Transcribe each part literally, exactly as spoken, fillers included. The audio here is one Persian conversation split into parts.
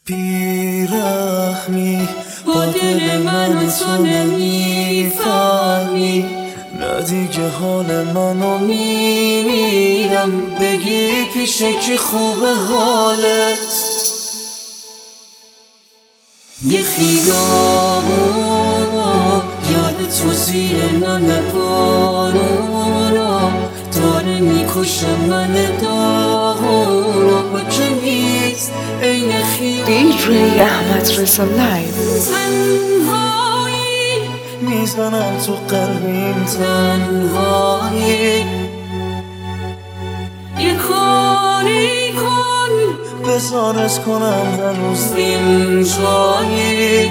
بیرحمی با دل من تو نمیفهمی، نه دیگه حال منو میمیرم. بگی پیشه کی خوبه حالت، یه خیابون یاد تو زیر نم بارونم داره میکشه من داغونم و که نیست این خیابون. دی جی احمد رضا لایو. تنهایی میزنم تو قلبیم، تنهایی یه کاری کن بزارت کنم هنوز این جایی.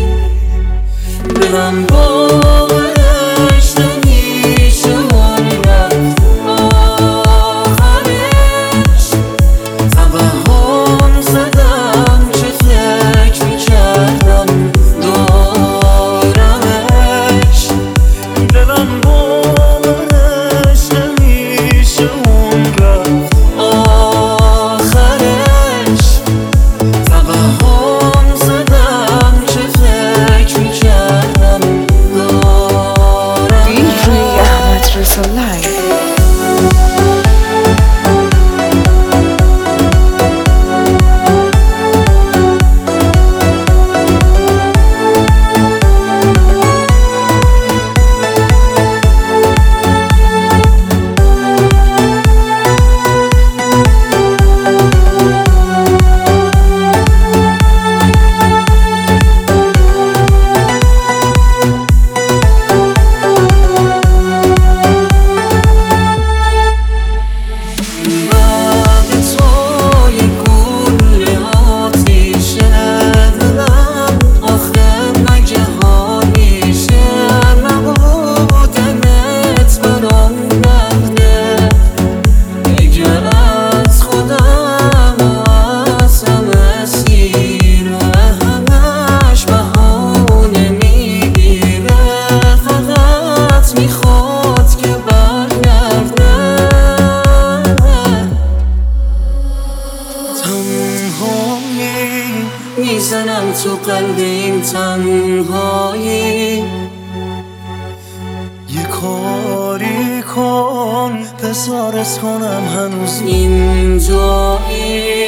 دلم باورش نمیشه من رفت آخرش. توهم زدم چه فکر میکردم دارمش. دلم باورش نمیشه من رفت آخرش. توهم زدم چه فکر میکردم دارمش. دی جی احمد رضا لایو. میزنم تو قلب این تنهایی. یه کاری کن بزارت کنم هنوز این جایی.